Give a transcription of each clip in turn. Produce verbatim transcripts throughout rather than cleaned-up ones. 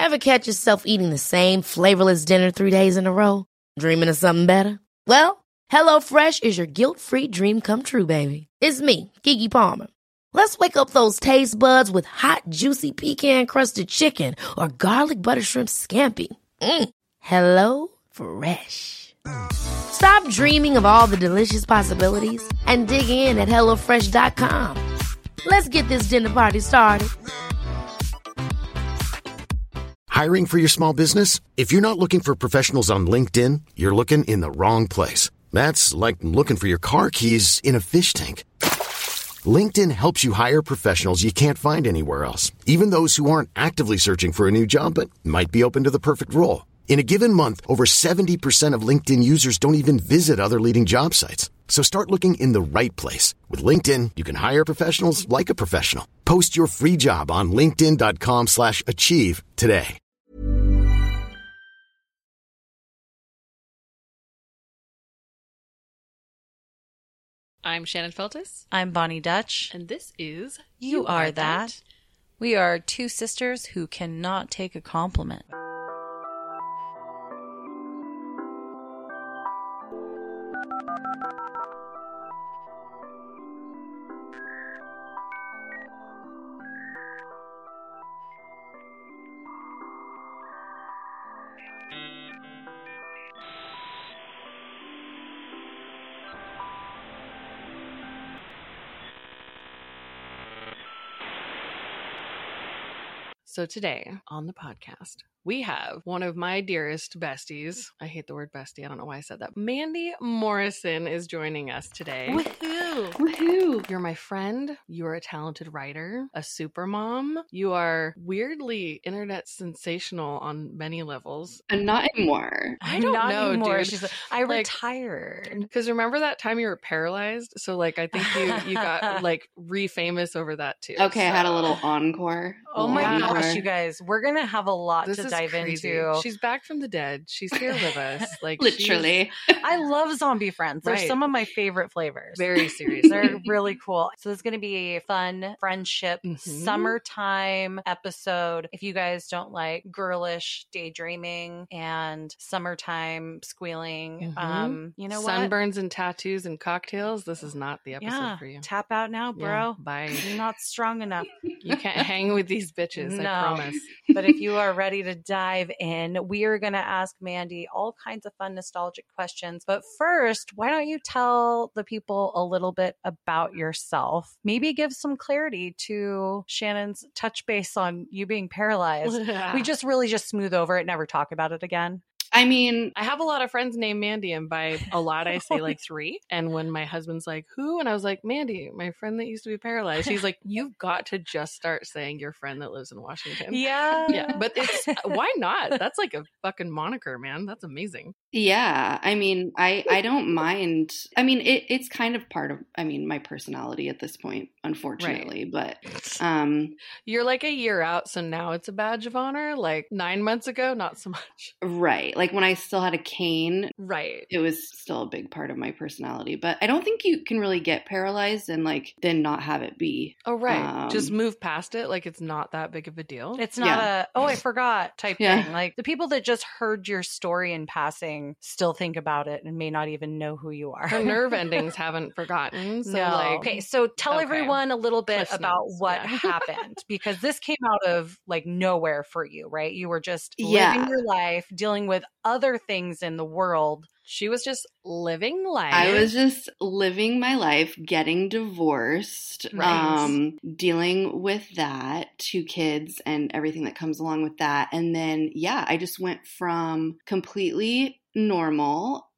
Ever catch yourself eating the same flavorless dinner three days in a row? Dreaming of something better? Well, HelloFresh is your guilt-free dream come true, baby. It's me, Keke Palmer. Let's wake up those taste buds with hot, juicy pecan-crusted chicken or garlic butter shrimp scampi. Mm. Hello Fresh. Stop dreaming of all the delicious possibilities and dig in at hello fresh dot com. Let's get this dinner party started. Hiring for your small business? If you're not looking for professionals on LinkedIn, you're looking in the wrong place. That's like looking for your car keys in a fish tank. LinkedIn helps you hire professionals you can't find anywhere else, even those who aren't actively searching for a new job but might be open to the perfect role. In a given month, over seventy percent of LinkedIn users don't even visit other leading job sites. So start looking in the right place. With LinkedIn, you can hire professionals like a professional. Post your free job on linkedin dot com slash achieve today. I'm Shannon Feltus. I'm Bonnie Dutch. And this is You, you Are, are that. that. We are two sisters who cannot take a compliment. So today on the podcast, we have one of my dearest besties. I hate the word bestie. I don't know why I said that. Mandy Morrison is joining us today. Woohoo! Woohoo! You're my friend. You're a talented writer, a super mom. You are weirdly internet sensational on many levels. And not anymore. I don't not know, anymore. dude. She's like, I like, retired. Because remember that time you were paralyzed? So like, I think you you got like re-famous over that too. Okay, so. I had a little encore. Oh little my encore. gosh, you guys, we're gonna have a lot This to is dive crazy. into. She's back from the dead. She's here with us. Like literally. I love zombie friends. They're Right. some of my favorite flavors. Very serious. They're really cool. So this is going to be a fun friendship Mhm. summertime episode. If you guys don't like girlish daydreaming and summertime squealing, Mhm. um, you know what? Sunburns and tattoos and cocktails. This is not the episode Yeah, for you. tap out now, Yeah, bro. bye. You're not strong enough. You can't hang with these bitches. No. I promise. But if you are ready to dive in, we are going to ask Mandy all kinds of fun, nostalgic questions. But first, why don't you tell the people a little bit about yourself? Maybe give some clarity to Shannon's touch base on you being paralyzed. We just really just smooth over it, never talk about it again. I mean, I have a lot of friends named Mandy, and by a lot I say like three. And when my husband's like, who? And I was like, Mandy, my friend that used to be paralyzed. He's like, you've got to just start saying your friend that lives in Washington. Yeah. Yeah. But it's why not? That's like a fucking moniker, man. That's amazing. yeah, I mean, I, I don't mind. I mean, it, it's kind of part of, I mean, my personality at this point, unfortunately. Right. But um, you're like a year out, so now it's a badge of honor. Like nine months ago, not so much. Right. Like when I still had a cane, right, it was still a big part of my personality. But I don't think you can really get paralyzed and like then not have it be. Oh, right. Um, Just move past it. Like it's not that big of a deal. It's not Yeah. a, oh, I forgot type Yeah. thing. Like the people that just heard your story in passing still think about it and may not even know who you are. Her nerve endings haven't forgotten. So no. like, okay, so tell okay. everyone a little bit Cliff about notes, what yeah. happened, because this came out of like nowhere for you, right? You were just Yeah. living your life, dealing with other things in the world. She was just living life. I was just living my life, getting divorced, Right. um, dealing with that, two kids and everything that comes along with that. And then, yeah, I just went from completely normal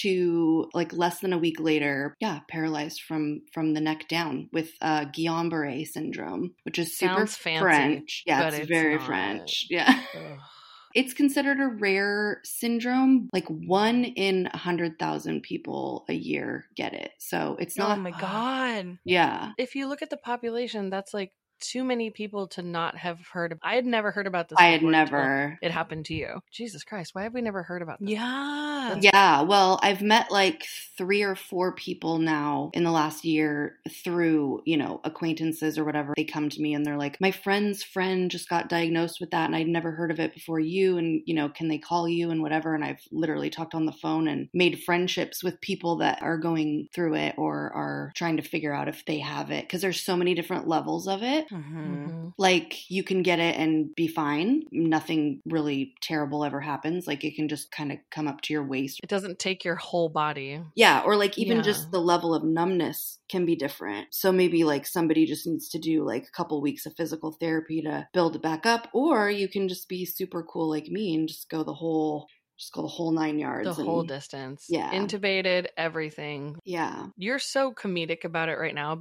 to like less than a week later, yeah, paralyzed from from the neck down with uh, Guillain-Barré syndrome, which is super Sounds fancy, French. Yeah, but it's, it's very not. French. Yeah. Ugh. It's considered a rare syndrome. Like one in one hundred thousand people a year get it. So it's not. Oh my God. Yeah. If you look at the population, that's like too many people to not have heard of. I had never heard about this. I had before until never. It happened to you. Jesus Christ. Why have we never heard about this? Yeah. Yeah. Well, I've met like three or four people now in the last year through, you know, acquaintances or whatever. They come to me and they're like, my friend's friend just got diagnosed with that and I'd never heard of it before you. And, you know, can they call you and whatever? And I've literally talked on the phone and made friendships with people that are going through it or are trying to figure out if they have it. Because there's so many different levels of it. Mm-hmm. Mm-hmm. Like you can get it and be fine. Nothing really terrible ever happens. Like it can just kind of come up to your waist. It doesn't take your whole body. Yeah. Or like even Yeah. just the level of numbness can be different. So maybe like somebody just needs to do like a couple weeks of physical therapy to build it back up. Or you can just be super cool like me and just go the whole Just go the whole nine yards. The and, whole distance. Yeah. Intubated, everything. Yeah. You're so comedic about it right now.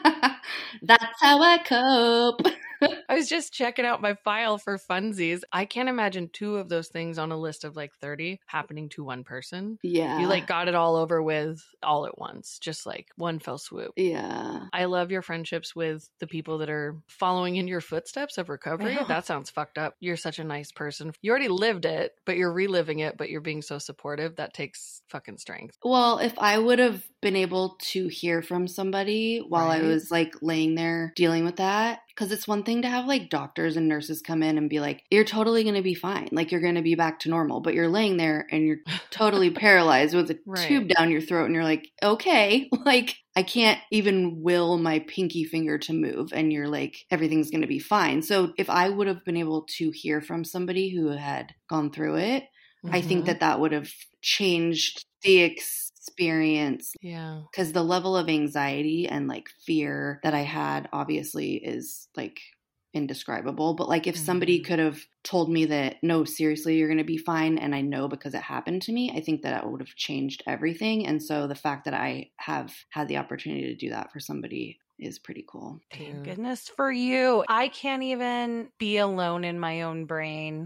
That's how I cope. I was just checking out my file for funsies. I can't imagine two of those things on a list of like thirty happening to one person. Yeah. You like got it all over with all at once, just like one fell swoop. Yeah. I love your friendships with the people that are following in your footsteps of recovery. Yeah. That sounds fucked up. You're such a nice person. You already lived it, but you're reliving it, but you're being so supportive. That takes fucking strength. Well, if I would have been able to hear from somebody while Right. I was like laying there dealing with that, because it's one thing to have like doctors and nurses come in and be like, you're totally going to be fine. Like you're going to be back to normal, but you're laying there and you're totally paralyzed with a Right. tube down your throat. And you're like, okay, like I can't even will my pinky finger to move. And you're like, everything's going to be fine. So if I would have been able to hear from somebody who had gone through it, I think Mhm. that that would have changed the experience. Yeah. Because the level of anxiety and like fear that I had obviously is like indescribable. But like if somebody Mhm. could have told me that, no, seriously, you're going to be fine. And I know because it happened to me, I think that it would have changed everything. And so the fact that I have had the opportunity to do that for somebody is pretty cool. Thank Dude. goodness for you. I can't even be alone in my own brain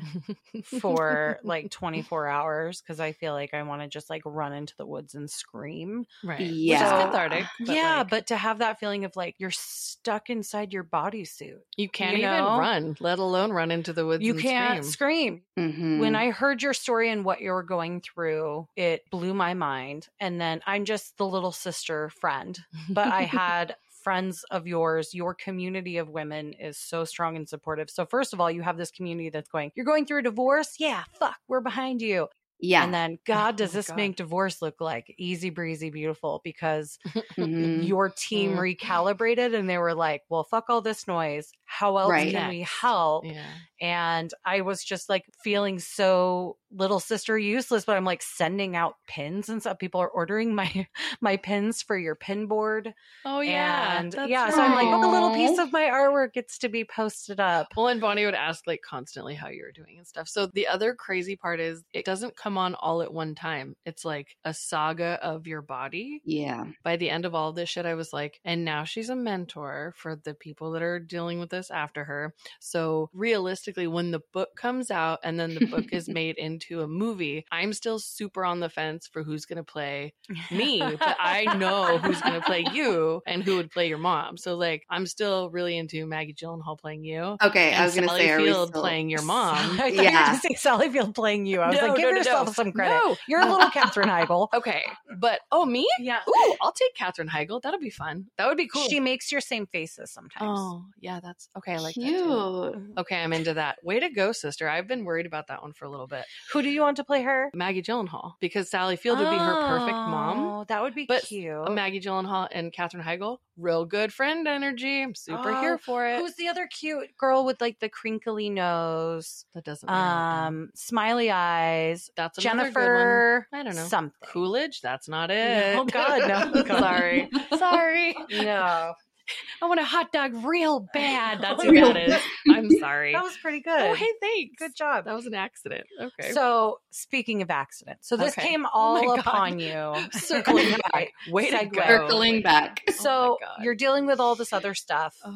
for like twenty-four hours because I feel like I want to just like run into the woods and scream. Right. Yeah. Which is cathartic. But yeah, like, but to have that feeling of like you're stuck inside your bodysuit. you can't you even know? run, let alone run into the woods You and can't scream. scream. Mm-hmm. When I heard your story and what you were going through, it blew my mind. And then I'm just the little sister friend, but I had friends of yours. Your community of women is so strong and supportive. So first of all, you have this community that's going, you're going through a divorce? Yeah, fuck, we're behind you. yeah. And then, God, does Oh my this God. make divorce look like easy breezy, beautiful? Because Mhm. your team Mm. recalibrated and they were like, well, fuck all this noise. How else Right. can we Next. help? Yeah. And I was just like feeling so little sister useless, but I'm like sending out pins and stuff. People are ordering my my pins for your pin board. Oh yeah. and That's yeah, so I'm like, right. oh, a little piece Aw. of my artwork gets to be posted up. Well, and Bonnie would ask like constantly how you were doing and stuff. So the other crazy part is it doesn't come on all at one time. It's like a saga of your body. Yeah. By the end of all this shit, I was like, and now she's a mentor for the people that are dealing with this after her. So realistically, when the book comes out and then the book is made into a movie, I'm still super on the fence for who's going to play me, but I know who's going to play you and who would play your mom. So like, I'm still really into Maggie Gyllenhaal playing you. Okay. And I was going to Sally say, are we Field still... playing your mom. I thought you were Yeah. going to say Sally Field playing you. I was No, like, give no, no, yourself no. some credit. No. You're a little Katherine Heigl. Okay, but oh, me? Yeah. Ooh, I'll take Katherine Heigl. That'll be fun. That would be cool. She makes your same faces sometimes. Oh, yeah, that's okay. I like Cute. that too. Okay, I'm into that. Way to go, sister. I've been worried about that one for a little bit. Who do you want to play her? Maggie Gyllenhaal, because Sally Field would be her perfect mom. Oh, that would be But cute. Maggie Gyllenhaal and Katherine Heigl, real good friend energy. I'm super Oh, here for it. Who's the other cute girl with like the crinkly nose, that doesn't narrow it down. um, smiley eyes? That's another Jennifer. good one. I don't know. Something. Coolidge? That's not it. Oh God, no. Sorry. Sorry. No, I want a hot dog real bad. That's who Real that is. I'm sorry. that was pretty good. Oh, hey, thanks. Good job. That was an accident. Okay. So, speaking of accidents, so this Okay. came Oh all my God. upon you. Circling back. Way to Segue. go. Circling back. Oh So my God. you're dealing with all this other stuff. Oh.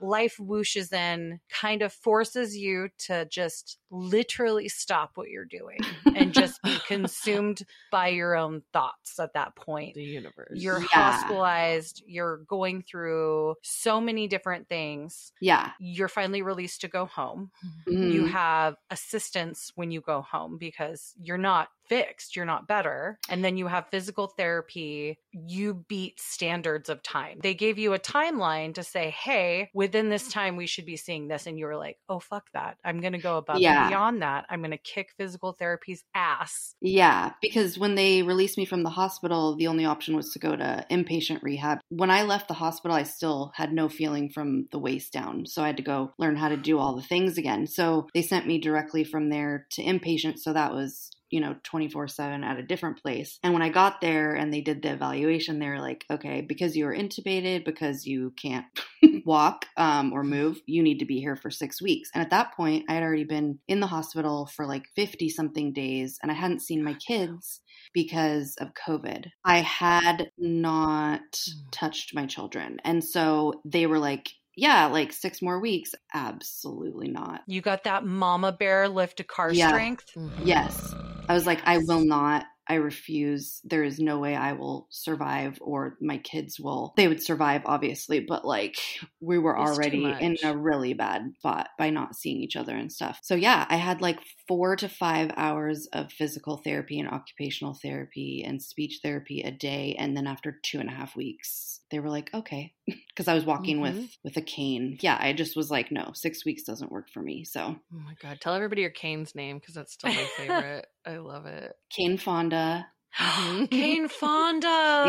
life whooshes in, kind of forces you to just literally stop what you're doing and just be consumed by your own thoughts at that point. The universe. You're Yeah. hospitalized. You're going through so many different things. Yeah. You're finally released to go home. Mhm. You have assistance when you go home because you're not fixed, you're not better. And then you have physical therapy. You beat standards of time. They gave you a timeline to say, hey, within this time, we should be seeing this. And you were like, oh, fuck that. I'm going to go above Yeah. and beyond that. I'm going to kick physical therapy's ass. Yeah, because when they released me from the hospital, the only option was to go to inpatient rehab. When I left the hospital, I still had no feeling from the waist down. So I had to go learn how to do all the things again. So they sent me directly from there to inpatient. So that was, you know, twenty-four seven at a different place. And when I got there and they did the evaluation, they were like, okay, because you were intubated, because you can't walk um, or move, you need to be here for six weeks. And at that point, I had already been in the hospital for like fifty something days and I hadn't seen my kids because of COVID. I had not touched my children. And so they were like, yeah, like six more weeks. Absolutely not. You got that mama bear lift to car Yeah. strength. Mhm. Yes. I was like, I will not. I refuse. There is no way I will survive or my kids will. They would survive, obviously, but like we were It's too already in much. a really bad spot by not seeing each other and stuff. So yeah, I had like four to five hours of physical therapy and occupational therapy and speech therapy a day. And then after two and a half weeks, they were like, okay, because I was walking Mhm. with, with a cane. Yeah, I just was like, no, six weeks doesn't work for me. So Oh my God. Tell everybody your Kane's name because that's still my favorite. I love it. Cane Fonda. Mhm. Kane Fonda.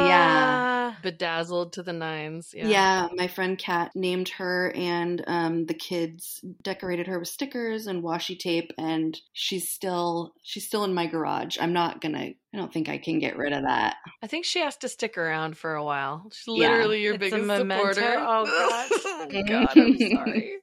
Yeah. Bedazzled to the nines. Yeah. Yeah. My friend Kat named her and um, the kids decorated her with stickers and washi tape and she's still she's still in my garage. I'm not gonna I don't think I can get rid of that. I think she has to stick around for a while. She's Yeah. literally your It's a biggest memento. supporter. Oh, God. Oh, God, I'm sorry.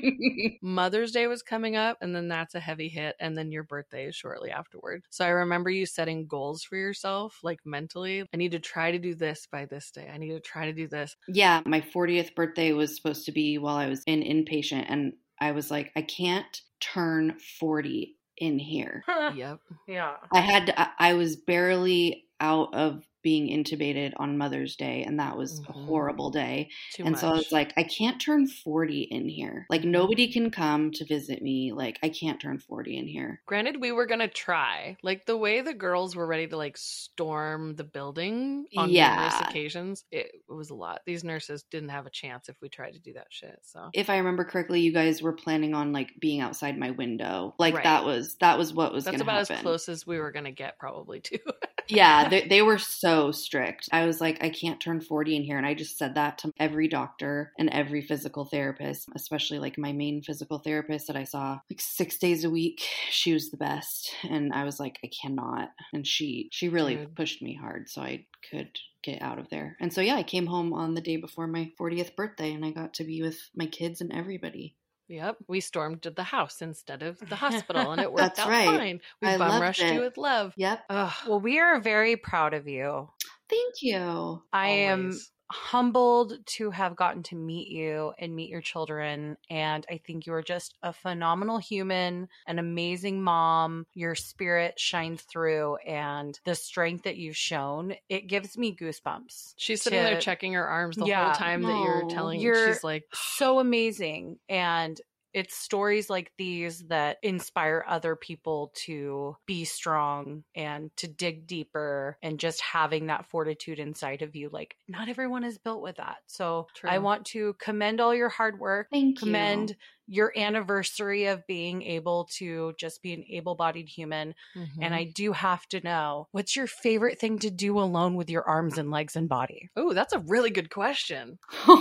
Mother's Day was coming up, and then that's a heavy hit, and then your birthday is shortly afterward. So I remember you setting goals for yourself, like mentally. I need to try to do this by this day. I need to try to do this. Yeah, my fortieth birthday was supposed to be while I was in inpatient and I was like, I can't turn forty in here. Yep. Yeah. I had to, I- I was barely out of being intubated on Mother's Day and that was a Mhm. horrible day. Too and much. so I was like, I can't turn forty in here. Like nobody can come to visit me. Like I can't turn forty in here. Granted, we were going to try. Like the way the girls were ready to like storm the building on Yeah. numerous occasions, it, it was a lot. These nurses didn't have a chance if we tried to do that shit. So If I remember correctly, you guys were planning on like being outside my window. Like Right. that was that was what was going that's to about happen. as close as we were going to get probably too. Yeah, they, they were so strict. I was like, I can't turn forty in here. And I just said that to every doctor and every physical therapist, especially like my main physical therapist that I saw like six days a week. She was the best. And I was like, I cannot. And she, she really Dude. pushed me hard so I could get out of there. And so, yeah, I came home on the day before my fortieth birthday and I got to be with my kids and everybody. Yep. We stormed to the house instead of the hospital and it worked That's out right. fine. We I bum loved rushed it. you with love. Yep. Ugh. Well, we are very proud of you. Thank you. I am Always. humbled to have gotten to meet you and meet your children. And I think you are just a phenomenal human, an amazing mom. Your spirit shines through and the strength that you've shown, it gives me goosebumps. She's sitting to- there checking her arms the Yeah. whole time that you're No. telling You're she's like so amazing. And it's stories like these that inspire other people to be strong and to dig deeper and just having that fortitude inside of you. Like, not everyone is built with that. So True. I want to commend all your hard work, Thank you. commend your anniversary of being able to just be an able-bodied human. Mhm. And I do have to know, what's your favorite thing to do alone with your arms and legs and body? Oh, that's a really good question.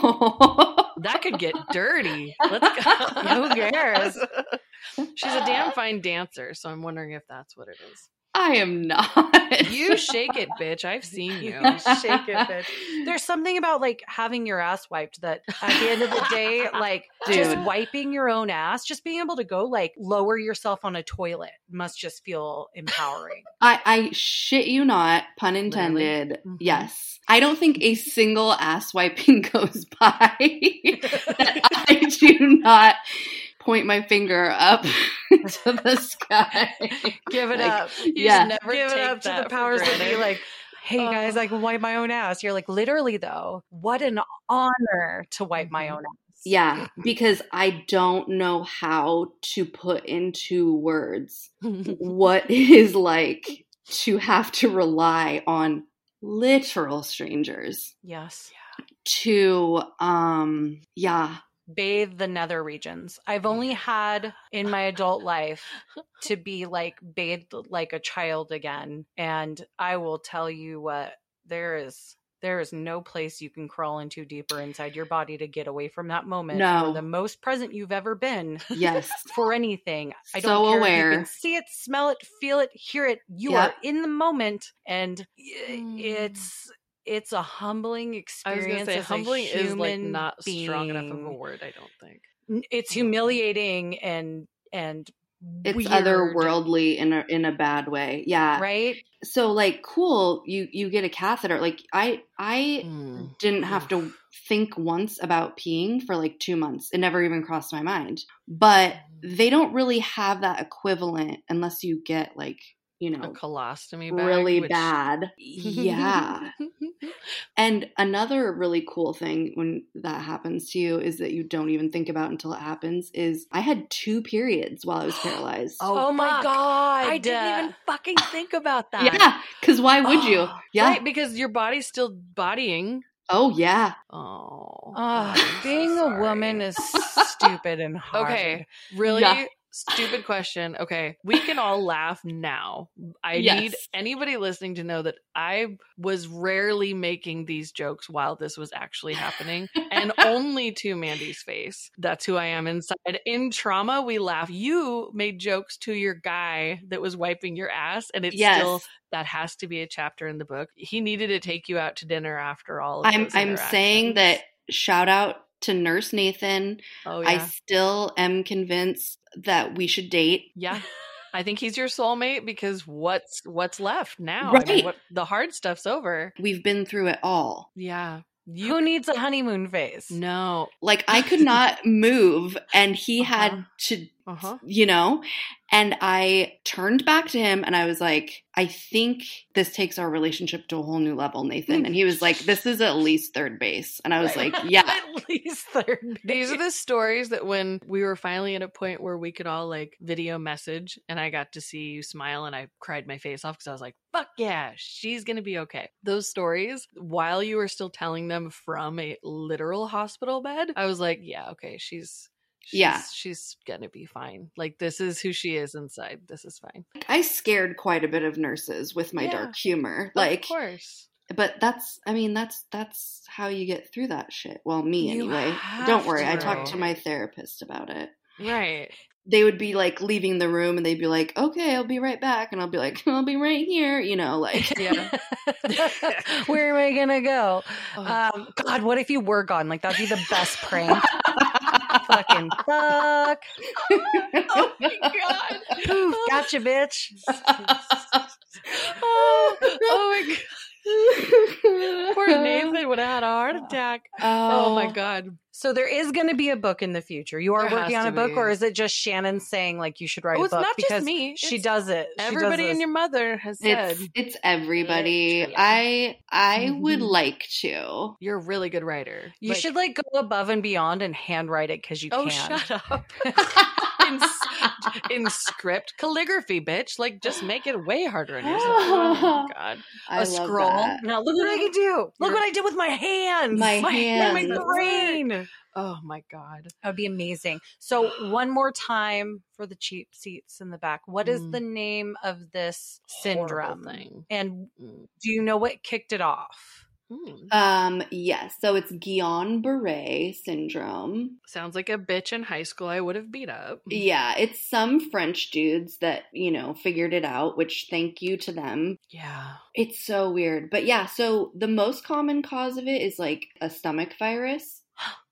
That could get dirty. Let's go. Who cares? She's a damn fine dancer, so I'm wondering if that's what it is. I am not. You shake it, bitch. I've seen you. You shake it, bitch. There's something about like having your ass wiped that at the end of the day, like Dude. just wiping your own ass, just being able to go like lower yourself on a toilet must just feel empowering. I, I shit you not, pun intended. Mm-hmm. Yes. I don't think a single ass wiping goes by that I do not point my finger up to the sky. Give it Like, up. You yeah. just never Give it take up to that the for powers that be granted. like, hey guys, I can wipe my own ass. You're like, literally though, what an honor to wipe my own ass. Yeah, because I don't know how to put into words what it is like to have to rely on literal strangers Yes. to, um, yeah. Bathe the nether regions. I've only had in my adult life to be like bathed like a child again. And I will tell you what, there is there is no place you can crawl into deeper inside your body to get away from that moment. No. You're the most present you've ever been Yes. for anything. I So don't care aware. if you can see it, smell it, feel it, hear it. You Yep. are in the moment, and Mm. it's it's a humbling I was experience. gonna say as a humbling is like human not strong enough of a being. word. I don't think. N- It's humiliating and and It's weird, otherworldly in a in a bad way. Yeah. right? So like cool, you you get a catheter. Like I I Mm. didn't have to think once about peeing for like two months. It never even crossed my mind. But they don't really have that equivalent unless you get like, you A know, colostomy bag, really which- bad. Yeah. And another really cool thing when that happens to you is that you don't even think about until it happens is I had two periods while I was paralyzed. Oh, my fuck. god! I didn't even fucking think about that. Yeah, because why would you? Yeah. Right, because your body's still bodying. Oh, yeah. Oh. Ah, I'm being so a woman sorry. is stupid and hard. Okay, really Yeah. stupid question. Okay, we can all laugh now. I Yes. need anybody listening to know that I was rarely making these jokes while this was actually happening, and only to Mandy's face. That's who I am inside. In trauma, we laugh. You made jokes to your guy that was wiping your ass, and it's Yes. still that has to be a chapter in the book. He needed to take you out to dinner after all of I'm those I'm saying interactions. that shout out to Nurse Nathan. Oh I yeah. still am convinced that we should date. Yeah. I think he's your soulmate because what's what's left now? I mean, Right. what, the hard stuff's over. We've been through it all. Yeah. You Who needs a honeymoon phase? no. Like I could not move and he Uh-huh. had to, Uh-huh. you know, and I turned back to him and I was like, I think this takes our relationship to a whole new level, Nathan. And he was like, this is at least third base. And I was like, yeah. At least third. These are the stories that when we were finally at a point where we could all like video message and I got to see you smile and I cried my face off because I was like, fuck yeah, she's going to be okay. Those stories, while you were still telling them from a literal hospital bed, I was like, yeah, okay, she's, she's Yeah. she's going to be fine. Like this is who she is inside. This is fine. I scared quite a bit of nurses with my Yeah. dark humor. Like, of course. but that's, I mean, that's, that's how you get through that shit. Well, me You anyway. have Don't worry. I to. talked to my therapist about it. Right. They would be like leaving the room and they'd be like, okay, I'll be right back. And I'll be like, I'll be right here. You know, like, Yeah. Where am I gonna go? Oh. Um, God, what if you were gone? Like that'd be the best prank. Fucking fuck. Oh my god. Poof, gotcha, bitch. oh, oh my god. Poor Nathan would have had a heart attack. Oh, my god. So there is going to be a book in the future. You are There working has on a to book, be. or is it just Shannon saying like you should write Oh, a it's book not just because me. she It's does it? She does Everybody this. and your mother has said it's, it's everybody. Literally. I, I would like to. you're a really good writer. You Like- should like go above and beyond and handwrite it because you Oh, can. shut up. in, in script calligraphy, bitch. Like, just make it way harder on yourself. Oh my god. I A love scroll. that. Now look what I can do. Look You're- what I did with my hands. My and my hands. brain. Oh my god. That would be amazing. So one more time for the cheap seats in the back. What is Mm. the name of this Horrible syndrome? thing. And Mm. do you know what kicked it off? Mm. Um, yes. So it's Guillain-Barré syndrome. Sounds like a bitch in high school I would have beat up. Yeah, it's some French dudes that, you know, figured it out, which thank you to them. Yeah. It's so weird. But yeah, so the most common cause of it is like a stomach virus.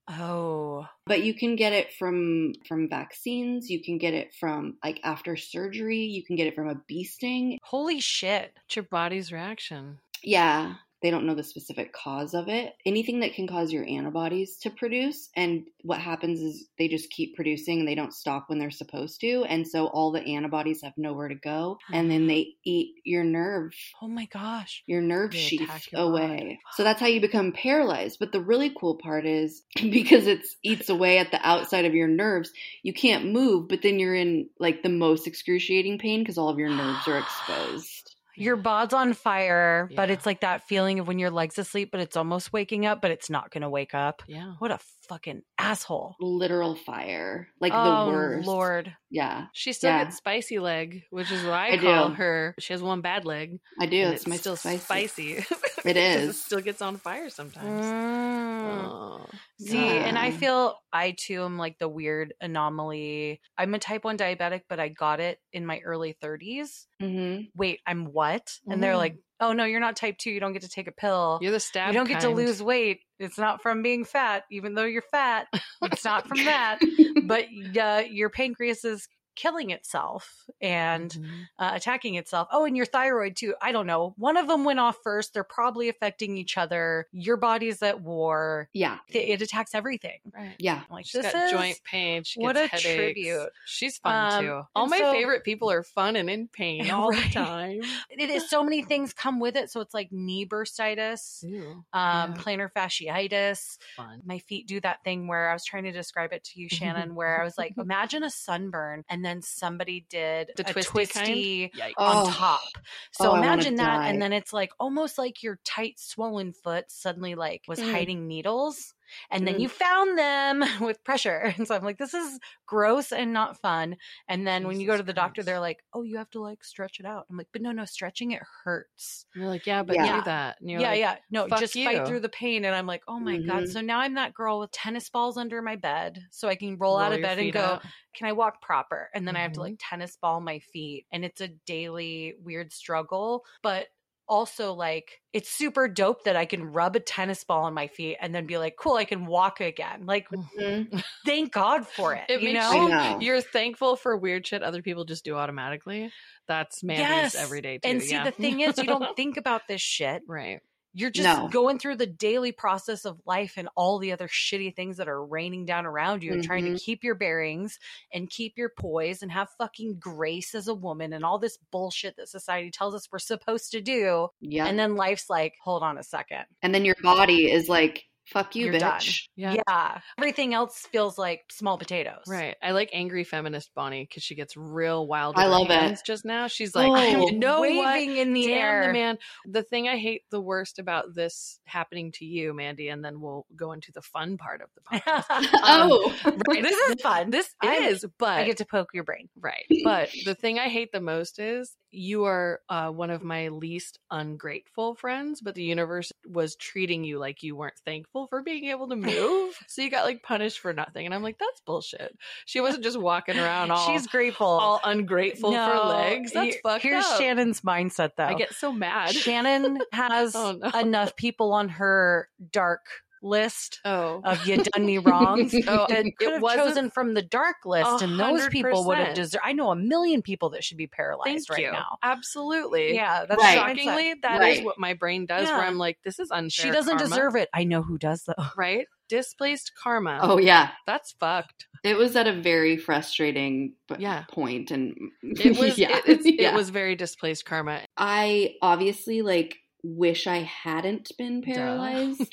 Oh. But you can get it from from vaccines, you can get it from like after surgery, you can get it from a bee sting. Holy shit. It's your body's reaction. Yeah. They don't know the specific cause of it. Anything that can cause your antibodies to produce. And what happens is they just keep producing and they don't stop when they're supposed to. And so all the antibodies have nowhere to go. And then they eat your nerve, Oh my gosh. your nerve They sheath attack your away. body. So that's how you become paralyzed. But the really cool part is because it eats away at the outside of your nerves, you can't move. But then you're in like the most excruciating pain because all of your nerves are exposed. Your bod's on fire, but Yeah. it's like that feeling of when your leg's asleep, but it's almost waking up, but it's not going to wake up. Yeah. What a fucking asshole. Literal fire. Like oh, the worst. Lord. Yeah. She still Yeah. gets spicy leg, which is what I, I call do. her. She has one bad leg. I do. and It's, it's my still spicy. spicy. It 'Cause It is. still gets on fire sometimes. Mm. Oh. See, and I Yeah. feel I too am like the weird anomaly. I'm a type one diabetic, but I got it in my early thirties. Mm-hmm. Wait, I'm what? And they're Mm. like, oh no, you're not type two. You don't get to take a pill. You're the stab You don't get to kind. lose weight. It's not from being fat, even though you're fat. It's not from that. But uh, your pancreas is killing itself and Mhm. uh, attacking itself. Oh, and your thyroid too. I don't know. One of them went off first. They're probably affecting each other. Your body's at war. Yeah. It, it attacks everything. Right. Yeah. I'm like, She's this got is joint pain. She what gets a headaches. tribute. She's fun Um, too. All and my so- favorite people are fun and in pain all Right. the time. It is so many things come with it. So it's like knee bursitis, Ew. um, Yeah. plantar fasciitis. Fun. My feet do that thing where I was trying to describe it to you, Shannon, where I was like, imagine a sunburn and then somebody did The a twisty twisty kind? Yikes. Oh. on top. So Oh, I wanna imagine that. die. And then it's like almost like your tight, swollen foot suddenly like was Mm. hiding needles. And then Mm. you found them with pressure. And so I'm like, this is gross and not fun. And then when you go Jesus to the doctor, Christ. they're like, oh, you have to like stretch it out. I'm like, but no, no, stretching it hurts. And you're like, yeah, but Yeah. do that. And you're Yeah, like, yeah. No, "Fuck just you." fight through the pain. And I'm like, oh my God. Mhm. So now I'm that girl with tennis balls under my bed. So I can roll, out of your bed and feet go, out. can I walk proper? And then I have to Mhm. like tennis ball my feet. And it's a daily weird struggle. But also like it's super dope that I can rub a tennis ball on my feet and then be like, cool, I can walk again. Like, Mhm. thank God for it. It you makes know? I you, know. you're thankful for weird shit other people just do automatically. That's Mandy's Yes. every day too. And see, yeah. the thing is, you don't think about this shit. right. You're just No. going through the daily process of life and all the other shitty things that are raining down around you and trying to Mhm. keep your bearings and keep your poise and have fucking grace as a woman and all this bullshit that society tells us we're supposed to do. Yeah. And then life's like, hold on a second. And then your body is like, fuck you, You're bitch. Yeah. Yeah. Everything else feels like small potatoes. Right. I like angry feminist Bonnie because she gets real wild. I with her love it. hands just now. She's like, Oh. you know what? Waving in the Damn air. the man. The thing I hate the worst about this happening to you, Mandy, and then we'll go into the fun part of the podcast. Oh. Right. This is fun. This I'm- is, but I get to poke your brain. right. But the thing I hate the most is you are uh, one of my least ungrateful friends, but the universe was treating you like you weren't thankful for being able to move. So you got like punished for nothing. And I'm like, that's bullshit. She wasn't just walking around all, She's grateful. all ungrateful for No, legs. That's he- fucked Here's up. Shannon's mindset, though. I get so mad. Shannon has Oh, no. enough people on her dark list Oh. of you done me wrongs Oh, that it could have wasn't- chosen from the dark list, A and those hundred people would have percent. deserved. I know a million people that should be paralyzed Thank right you. now. Absolutely. Yeah, that's Right. the mindset. Shockingly, that is Right. what my brain does, Yeah. where I'm like, this is unfair. She doesn't karma. deserve it. I know who does though. Right? Displaced karma. Oh, yeah. That's fucked. It was at a very frustrating b- Yeah. point, and It was yeah. it, it's, Yeah. it was very displaced karma. I obviously like wish I hadn't been Duh. paralyzed,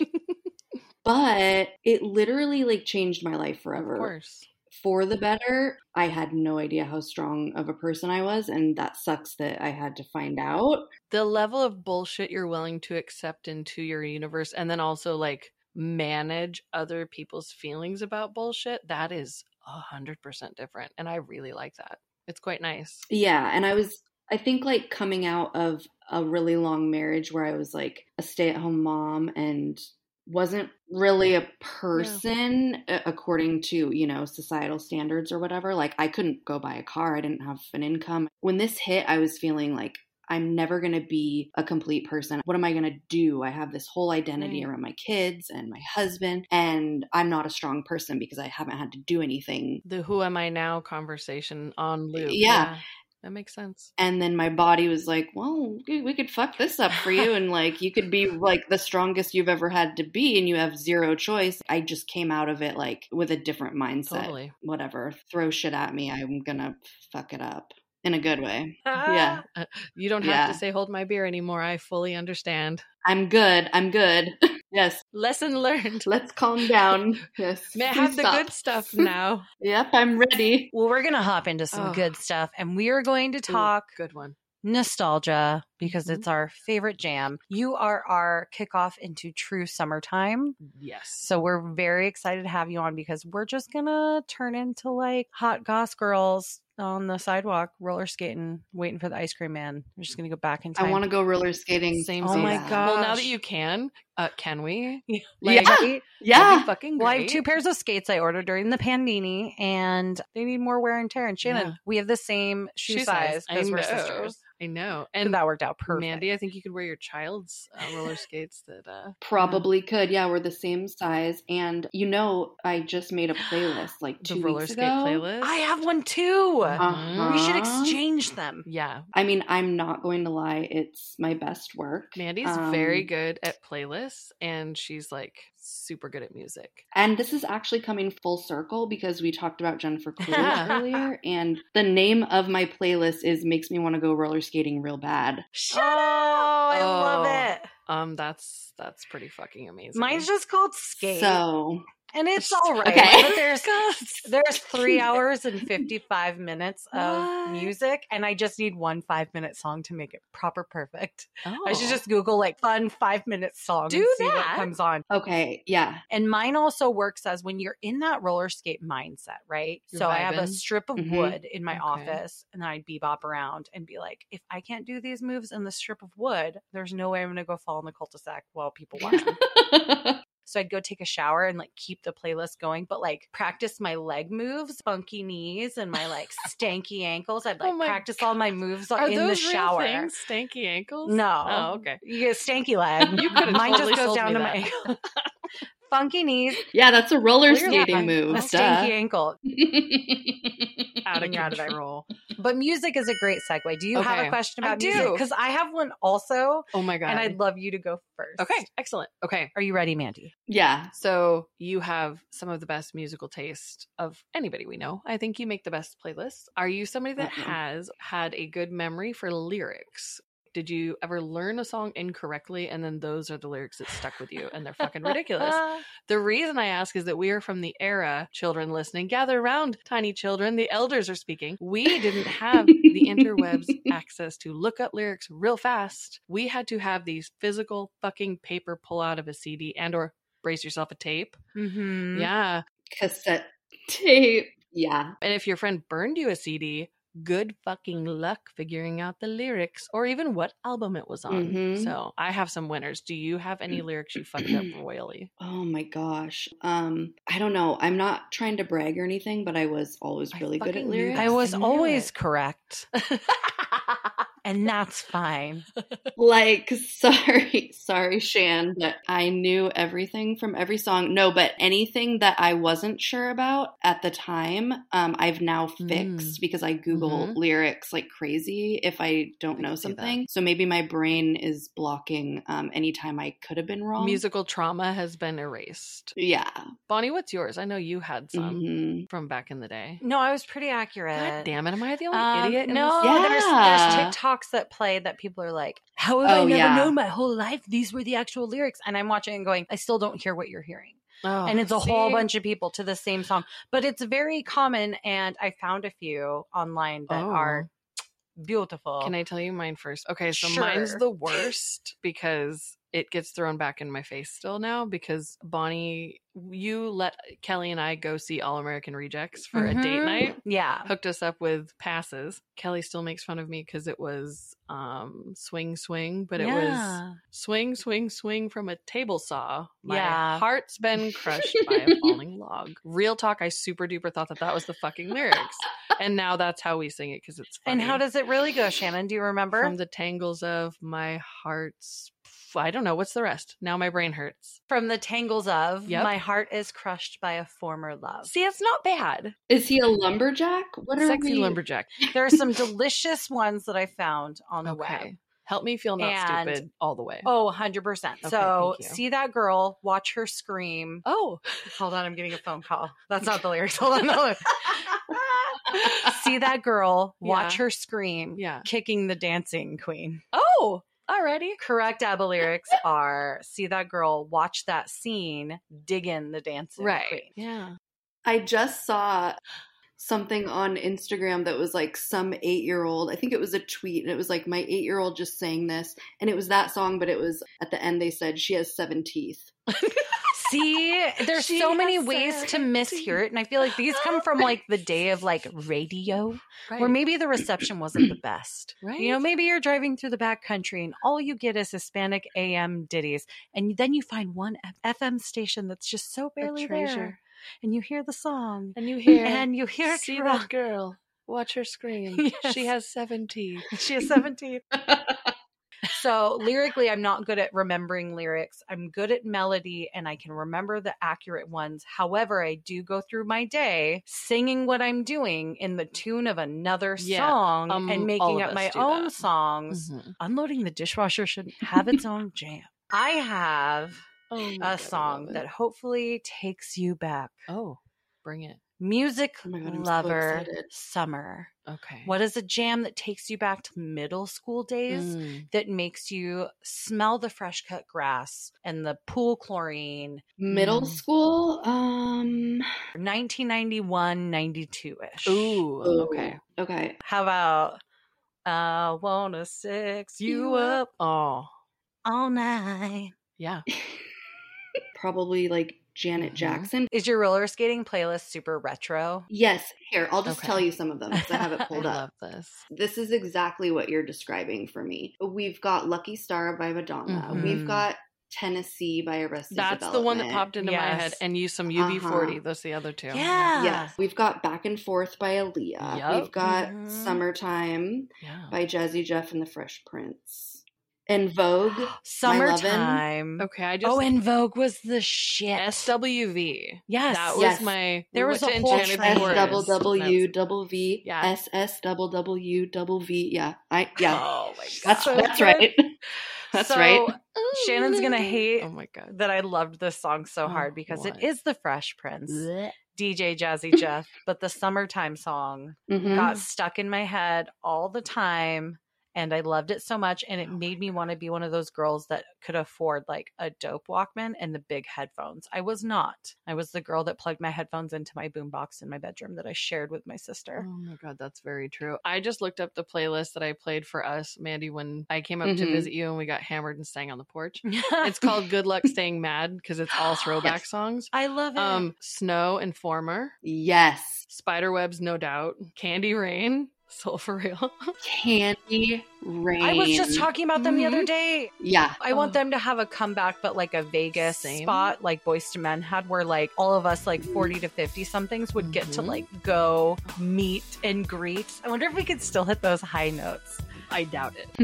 but it literally like changed my life forever. Of course. For the better. I had no idea how strong of a person I was, and that sucks that I had to find out. The level of bullshit you're willing to accept into your universe, and then also like manage other people's feelings about bullshit, that is a hundred percent different. And I really like that. It's quite nice. Yeah, and I was I think like coming out of a really long marriage where I was like a stay-at-home mom and wasn't really a person yeah. according to, you know, societal standards or whatever. Like I couldn't go buy a car. I didn't have an income. When this hit, I was feeling like I'm never going to be a complete person. What am I going to do? I have this whole identity right. around my kids and my husband, and I'm not a strong person because I haven't had to do anything. The who am I now conversation on loop. Yeah. yeah. That makes sense. And then my body was like, well, we could fuck this up for you. And like, you could be like the strongest you've ever had to be and you have zero choice. I just came out of it like with a different mindset. Totally. Whatever. Throw shit at me. I'm going to fuck it up in a good way. Ah. Yeah. Uh, you don't have yeah. to say hold my beer anymore. I fully understand. I'm good. I'm good. Yes. Lesson learned. Let's calm down. Yes. May I have Stop. the good stuff now? Yep, I'm ready. Well, we're going to hop into some Oh. good stuff, and we are going to talk Ooh, good one. nostalgia because Mhm. it's our favorite jam. You are our kickoff into true summertime. Yes. So we're very excited to have you on because we're just going to turn into like hot goss girls on the sidewalk, roller skating, waiting for the ice cream man. We're just going to go back in time. I want to go roller skating. Same. Oh same. my Well, now gosh. that you can, uh, can we? Yeah. That'd Yeah. be fucking Well, I have great. two pairs of skates I ordered during the pandini, and they need more wear and tear. And Shannon, Yeah. we have the same shoe, Shoe size I because we're know. sisters. I know. And And that worked out perfect. Mandy, I think you could wear your child's uh, roller skates. That uh, Probably could. Yeah, we're the same size. And you know, I just made a playlist like the two roller weeks skate ago. playlist. I have one too. Uh-huh. We should exchange them. Yeah, I mean, I'm not going to lie, it's my best work. Mandy's Um, very good at playlists, and she's like super good at music. And this is actually coming full circle because we talked about Jennifer Coolidge earlier, and the name of my playlist is Makes Me Want to Go Roller Skating Real Bad. Shut up! I Oh. love it. Um, that's that's pretty fucking amazing. Mine's just called Skate. So, And it's all right. Okay. But there's there's three hours and fifty-five minutes of What? music, and I just need one five minute song to make it proper perfect. oh. I should just Google like fun five minute song Do and see what that. comes on. okay, yeah. And mine also works as when you're in that roller skate mindset, right? You're so I have a vibing. strip of Mhm. wood in my Okay. office, and then I'd bebop around and be like, if I can't do these moves in the strip of wood, there's no way I'm going to go fall in the cul-de-sac while people watch me. So I'd go take a shower and like keep the playlist going, but like practice my leg moves, funky knees, and my like stanky ankles. I'd like Oh my practice all my moves Are in those the real shower. things? Stanky ankles? No. Oh, okay. You get a stanky leg. You could've Mine totally just goes sold down me to that. my ankle. Funky knees, Yeah, that's a roller Clearly. skating Yeah, move. a Duh. stanky ankle. Out of When you're out of it. control. But music is a great segue. Do you have Okay. a question I about do. music? Because I have one also, Oh my god. and I'd love you to go first. Okay, excellent. Okay. Are you ready, Mandy? Yeah. So you have some of the best musical taste of anybody we know. I think you make the best playlists. Are you somebody that Uh-uh. has had a good memory for lyrics? Did you ever learn a song incorrectly and then those are the lyrics that stuck with you and they're fucking ridiculous? The reason I ask is that we are from the era, children listening, gather around, tiny children, the elders are speaking. We didn't have the interwebs access to look up lyrics real fast. We had to have these physical fucking paper pull out of a C D and or brace yourself a tape. Mm-hmm. Yeah. Cassette tape. Yeah. And if your friend burned you a C D, good fucking luck figuring out the lyrics or even what album it was on. Mhm. So I have some winners. Do you have any lyrics you fucked up royally? Oh my gosh. Um, I don't know. I'm not trying to brag or anything, but I was always I really good at fucking knew lyrics. I was I knew always it. correct, and that's fine. Like, sorry, sorry, Shan, but I knew everything from every song. No, but anything that I wasn't sure about at the time, um, I've now fixed Mm. because I Google Mhm. lyrics like crazy if I don't I know can see that. something. So maybe my brain is blocking um, anytime I could have been wrong. Musical trauma has been erased. Yeah. Bonnie, what's yours? I know you had some Mhm. from back in the day. No, I was pretty accurate. God damn it. Am I the only Um, idiot in no, this? Yeah. there's, there's TikToks that play that people are like, how have I Oh, never yeah. known my whole life these were the actual lyrics? And I'm watching and going, I still don't hear what you're hearing. Oh, And it's a whole see? bunch of people to the same song. But it's very common, and I found a few online that Oh. are beautiful. Can I tell you mine first? Okay, so Sure. mine's the worst because it gets thrown back in my face still now because Bonnie, you let Kelly and I go see All American Rejects for Mhm. a date night. Yeah. Hooked us up with passes. Kelly still makes fun of me because it was um, swing, swing, but it was Yeah. swing, swing, swing from a table saw. My Yeah. heart's been crushed by a falling log. Real talk, I super duper thought that that was the fucking lyrics. And now that's how we sing it because it's funny. And how does it really go, Shannon? Do you remember? From the tangles of my heart's... I don't know. What's the rest? Now my brain hurts. From the tangles of Yep. my heart is crushed by a former love. See, it's not bad. Is he a lumberjack? What are Sexy we? lumberjack. There are some delicious ones that I found on the web. Okay. Help me feel not And- stupid all the way. Oh, one hundred percent. Okay, so thank you. see that girl, watch her scream. Oh. Hold on, I'm getting a phone call. That's not the lyrics. Hold on. Hold on. See that girl, watch Yeah. her scream, Yeah. kicking the dancing queen. Oh, alrighty. Correct ABBA lyrics are see that girl, watch that scene, dig in the dancing Right. queen. Yeah. I just saw something on Instagram that was like some eight-year-old. I think it was a tweet, and it was like my eight-year-old just sang this, and it was that song, but it was at the end they said she has seven teeth. See, there's She so many has ways to seven mishear it. And I feel like these come from like the day of like radio, Right. where maybe the reception wasn't the best. Right. You know, maybe you're driving through the back country and all you get is Hispanic A M ditties. And then you find one F M station that's just so barely there. treasure. And you hear the song. And you hear And you hear it see drop. that girl. Watch her scream. Yes. She has seven teeth. She has seventeen. So lyrically, I'm not good at remembering lyrics. I'm good at melody and I can remember the accurate ones. However, I do go through my day singing what I'm doing in the tune of another Yeah, song um, and all making of up us my do own that. songs. Mhm. Unloading the dishwasher should have its own jam. I have Oh my a God, I song love it. that hopefully takes you back. Oh, bring it. Music Oh my God, I'm so lover excited. summer. Okay. What is a jam that takes you back to middle school days? Mm. That makes you smell the fresh cut grass and the pool chlorine. Middle Mm. school? Um nineteen ninety-one, ninety-two ish. Ooh, ooh, okay. Okay. How about I wanna sex you You up Oh, all night? yeah. Probably like Janet Mhm. Jackson. Is your roller skating playlist super retro? Yes. Here, I'll just Okay. tell you some of them because I have it I pulled up. love this. This is exactly what you're describing for me. We've got Lucky Star by Madonna. Mhm. We've got Tennessee by Arrested That's the one that Development. popped into my Yes. head. And you some U B forty. Uh-huh. That's the other two. Yeah. Yes. We've got Back and Forth by Aaliyah. Yup. We've got Mhm. Summertime Yeah. by Jazzy Jeff and the Fresh Prince. And Vogue. Summertime. Okay, I just Oh, and Vogue was the shit. S W V. Yes. That was Yes. my There we was went a to whole Enchanted trend. S Forest. double W That's- double V Yeah. S S double W double V. Yeah. I yeah. Oh my god. That's so that's good. right. That's So, right. Shannon's gonna hate Oh my god. that I loved this song so Oh, hard because what? it is the Fresh Prince, Blech. D J Jazzy Jeff, but the Summertime song Mhm. got stuck in my head all the time. And I loved it so much. And it Oh made me want to be one of those girls that could afford like a dope Walkman and the big headphones. I was not. I was the girl that plugged my headphones into my boombox in my bedroom that I shared with my sister. Oh my god, that's very true. I just looked up the playlist that I played for us, Mandy, when I came up to Mhm. visit you and we got hammered and sang on the porch. It's called Good Luck Staying Mad because it's all throwback Yes. songs. I love it. Um, Snow and Former, Yes. Spiderwebs, No Doubt, Candy Rain, Soul for Real. Candy Rain. I was just talking about them the other Mhm. day. Yeah. I want Oh. them to have a comeback, but like a Vegas Same. spot, like Boyz two Men had, where like all of us, like forty to fifty somethings, would get to Mhm. like go meet and greet. I wonder if we could still hit those high notes. I doubt it.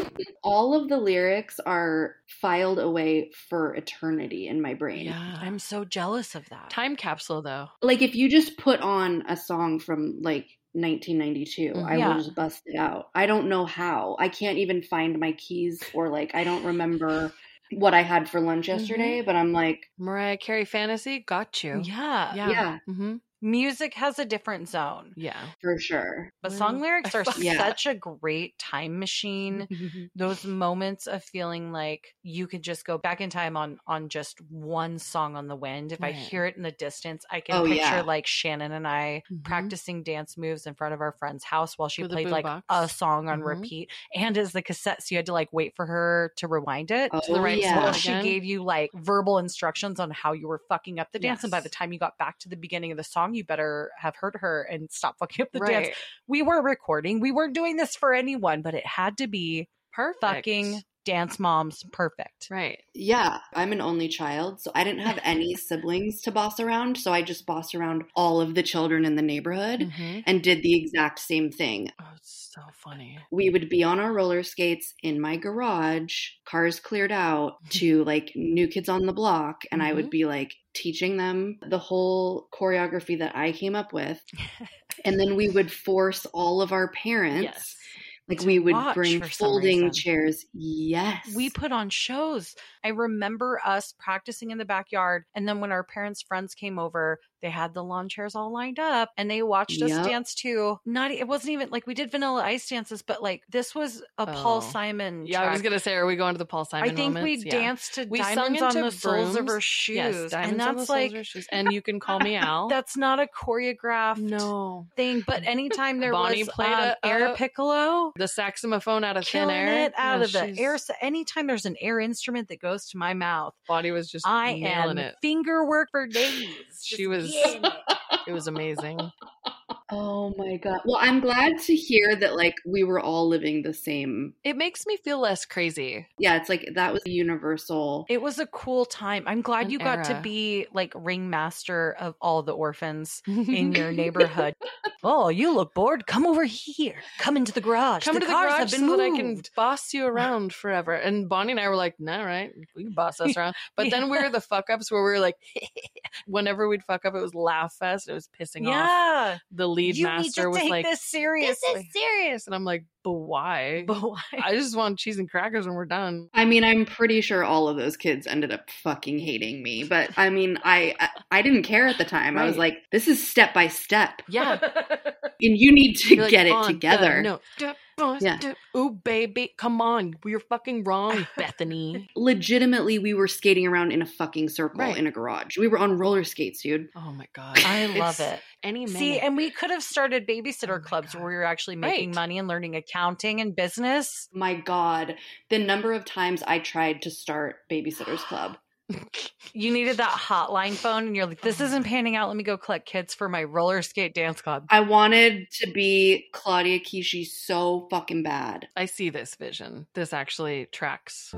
All of the lyrics are filed away for eternity in my brain. Yeah. I'm so jealous of that. Time capsule though. Like if you just put on a song from like nineteen ninety-two, I Yeah. will just bust it out. I don't know how. I can't even find my keys, or like I don't remember what I had for lunch yesterday, but I'm like, Mariah Carey Fantasy, got you. Yeah. Yeah. yeah. Mm-hmm. Music has a different zone. Yeah. For sure. But Well, song lyrics are Yeah. such a great time machine. Those moments of feeling like you could just go back in time on on just one song on the wind. If Right. I hear it in the distance, I can Oh, picture yeah. like Shannon and I Mhm. practicing dance moves in front of our friend's house while she With a played like boombox. a song on Mhm. repeat. And as the cassette, so you had to like wait for her to rewind it. Oh, To the right yeah. Well, spot she again. gave you like verbal instructions on how you were fucking up the dance. And by Yes. the time you got back to the beginning of the song, you better have heard her and stop fucking up the dance. Right. We were recording. We weren't doing this for anyone, but it had to be Perfect. fucking dance moms perfect. Right. Yeah, I'm an only child, so I didn't have any siblings to boss around. So I just bossed around all of the children in the neighborhood Mhm. and did the exact same thing. Oh, it's so funny. We would be on our roller skates in my garage, cars cleared out, to like New Kids on the Block. And I Mhm. would be like teaching them the whole choreography that I came up with. And then we would force all of our parents. Yes. Like To we would watch bring for some folding reason. chairs. Yes. We put on shows. I remember us practicing in the backyard. And then when our parents' friends came over, they had the lawn chairs all lined up and they watched us Yep. dance too. Not, it wasn't even like we did Vanilla Ice dances, but like this was a Paul Oh. Simon. Yeah, I was track. gonna say, are we going to the Paul Simon I think moments? we Yeah. danced to We sung Diamonds on into the soles of Brooms. her shoes. Yes, Diamonds and on the that's soles like, of her shoes. And You Can Call Me Al. that's not a choreographed no. thing. But anytime there Bonnie was played um, a- air a- piccolo, The saxophone out of thin killing air. it out Yeah, of the she's- air. So anytime there's an air instrument that goes to my mouth, Bonnie was just I nailing am it. finger work for days. She Just was- getting it. It was amazing. Oh my God. Well, I'm glad to hear that like we were all living the same. It makes me feel less crazy. Yeah, it's like that was universal. It was a cool time. I'm glad An you got to era. be like ringmaster of all the orphans in your neighborhood. Oh, you look bored? Come over here. Come into the garage. Come the to the cars garage have so been that moved. I can boss you around forever. And Bonnie and I were like, nah, right? We can boss us around. But then we were the fuck ups where we were like, whenever we'd fuck up, it was laugh fest. It was pissing off. Yeah. The lead You master need to was take like, this seriously. this is serious. And I'm like, but why? But why? I just want cheese and crackers when we're done. I mean, I'm pretty sure all of those kids ended up fucking hating me, but I mean, I I, I didn't care at the time. I was Right. like, this is step by step, Yeah. and you need to You're like, get it on the together. note. Step by Yeah. step. Ooh, baby, come on. We're fucking wrong, Bethany. Legitimately, we were skating around in a fucking circle Right. in a garage. We were on roller skates, dude. Oh my God. I love It's it. Any minute. See, and we could have started babysitter Oh my clubs God. where we were actually making Right. money and learning accounting and business. My God, the number of times I tried to start Babysitters Club. You needed that hotline phone, and you're like, this isn't panning out. Let me go collect kids for my roller skate dance club. I wanted to be Claudia Kishi so fucking bad. I see this vision. This actually tracks.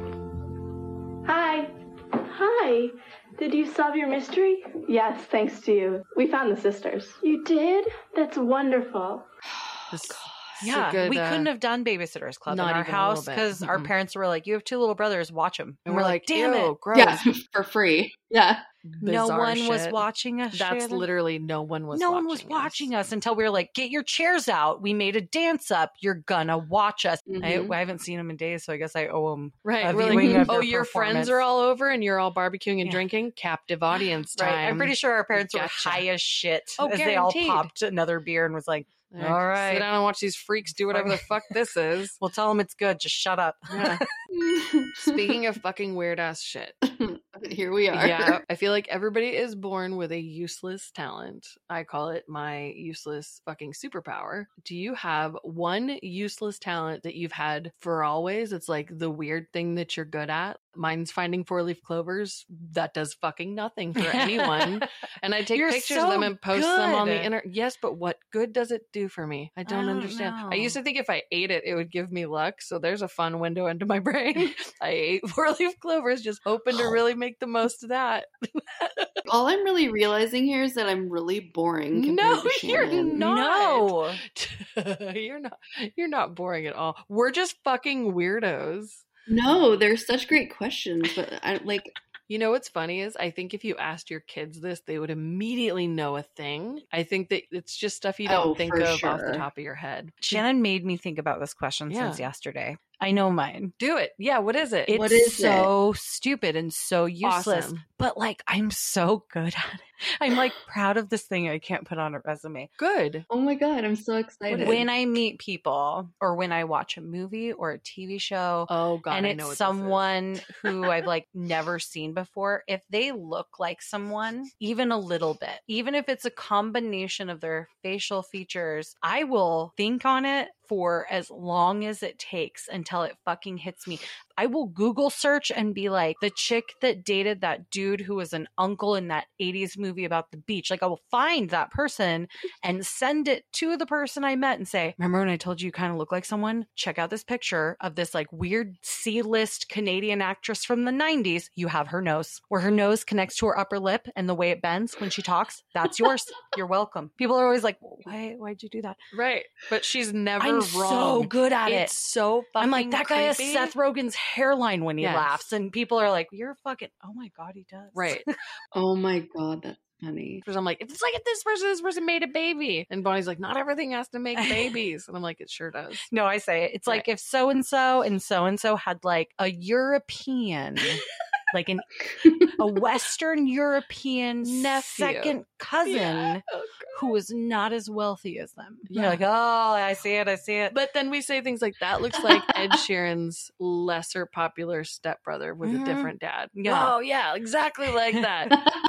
Hi. Hi. Did you solve your mystery? Yes, thanks to you. We found the sisters. You did? That's wonderful. This, this is a Yeah, good, we uh, couldn't have done babysitters club in not our even a little house bit. because our Mm-mm. parents were like, "You have two little brothers, watch them." And we're like, "Damn ew, it!" gross. Yeah, for free. Yeah. No Bizarre one was shit. watching us. That's Shannon. literally no one was. no watching one was us. watching us until we were like, "Get your chairs out. We made a dance up. You're gonna watch us." Mhm. I, I haven't seen them in days, so I guess I owe them. Right. a We're viewing like, of oh, their your friends performance. are all over and you're all barbecuing and Yeah. drinking. Captive audience time. Right. I'm pretty sure our parents Gotcha. were high as shit Oh, as they all guaranteed. popped another beer and was like, Like, all right. Sit down and watch these freaks do whatever the fuck this is. "We'll tell them it's good. Just shut up." Yeah. Speaking of fucking weird ass shit. Here we are. Yeah, I feel like everybody is born with a useless talent. I call it my useless fucking superpower. Do you have one useless talent that you've had for always? It's like the weird thing that you're good at. Mine's finding four leaf clovers. That does fucking nothing for anyone. And I take You're pictures so of them and post them on the good. internet. Yes, but what good does it do for me? I don't, don't understand. I know. used to think if I ate it, it would give me luck. So there's a fun window into my brain. I ate four leaf clovers, just hoping to really make the most of that. All I'm really realizing here is that I'm really boring. compared No, to you're Shannon. not. No. you're not. You're not boring at all. We're just fucking weirdos. No, they're such great questions, but I like. You know what's funny is I think if you asked your kids this, they would immediately know a thing. I think that it's just stuff you don't Oh, think for of off the sure. top of your head. Shannon made me think about this question Yeah. since yesterday. I know mine. Do it. Yeah, what is it? It's What is so stupid and so useless, Awesome. but like I'm so good at it. I'm like proud of this thing I can't put on a resume. Good. Oh my God, I'm so excited. When I meet people or when I watch a movie or a T V show Oh God, and I know it's what someone who I've like never seen before, if they look like someone, even a little bit, even if it's a combination of their facial features, I will think on it for as long as it takes until it fucking hits me. I will Google search and be like, the chick that dated that dude who was an uncle in that eighties movie about the beach. Like, I will find that person and send it to the person I met and say, remember when I told you you kind of look like someone? Check out this picture of this like weird C-list Canadian actress from the nineties. You have her nose, where her nose connects to her upper lip and the way it bends when she talks. That's yours. You're welcome. People are always like, why, why'd you do that? Right. But she's never I'm wrong. so good at it's it. so fucking I'm like, that guy has creepy. Seth Rogen's hairline when he Yes. laughs. And people are like, you're fucking, oh my God, he does. Right. Oh my God, that's funny. Because I'm like, if it's like if this person, this person made a baby. And Bonnie's like, not everything has to make babies. And I'm like, it sure does. No, I say it. It's like Right. if so-and-so and so-and-so had like a European, like an a Western European Nephew. second cousin Yeah. Oh, who was not as wealthy as them. Yeah. You're like, oh, I see it. I see it. But then we say things like that looks like Ed Sheeran's lesser popular stepbrother with Mhm. a different dad. Yeah. Oh, yeah, exactly like that.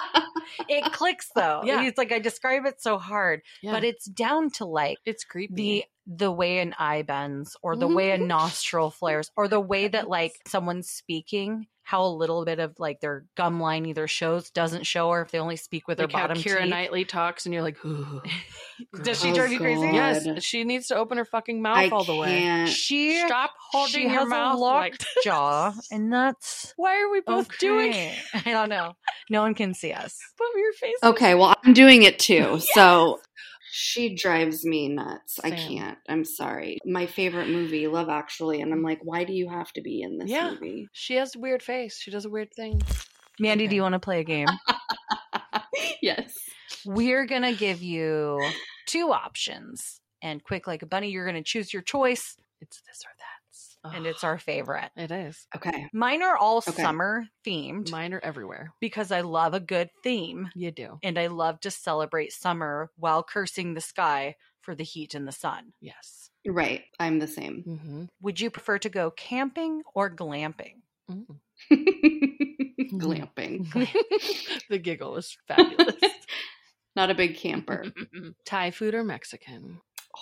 It clicks though. Yeah. It's like I describe it so hard, Yeah. but it's down to like it's creepy. the the way an eye bends or the Mhm. way a nostril flares or the way that like someone's speaking, how a little bit of like their gum line either shows, doesn't show, or if they only speak with like their how bottom Keira teeth. Knightley talks and you're like, ooh. Does she Oh, drive you crazy? God. Yes, she needs to open her fucking mouth I all the way. can't. She Stop holding she your has mouth a locked like jaw, and that's Why are we both okay. doing it? I don't know. No one can see us. Put your face. Okay, well, I'm doing it too. So she drives me nuts. I Same. can't. I'm sorry. My favorite movie, Love Actually, and I'm like, why do you have to be in this Yeah. movie? She has a weird face. She does a weird thing. Mandy, Okay. do you want to play a game? Yes. We're going to give you two options. And quick like a bunny, you're going to choose your choice, It's this or that. and it's our favorite. It is. Okay. Mine are all Okay. summer themed Mine are everywhere. because I love a good theme You do. and I love to celebrate summer while cursing the sky for the heat and the sun. Yes. Right. I'm the same. Mm-hmm. Would you prefer to go camping or glamping? Mm. Glamping. The giggle is fabulous. Not a big camper. Thai food or Mexican?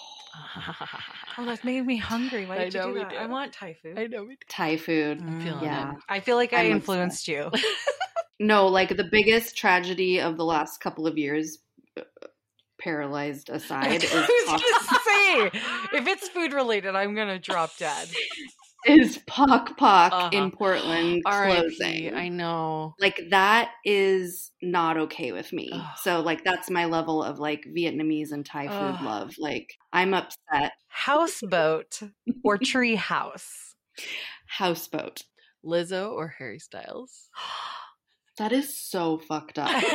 Oh, that's making me hungry. Why I did you know do we that? do. I want Thai food. I know we do. Thai food. I'm feeling Yeah. it. I feel like I I'm influenced you. No, like the biggest tragedy of the last couple of years, uh, paralyzed aside, is I was Pock, gonna say, if it's food related, I'm gonna drop dead. is Pock Pock Uh-huh. in Portland R I P. closing. I know. Like that is not okay with me. Ugh. So like that's my level of like Vietnamese and Thai food Ugh. love. Like I'm upset. Houseboat or tree house? Houseboat. Lizzo or Harry Styles? That is so fucked up. I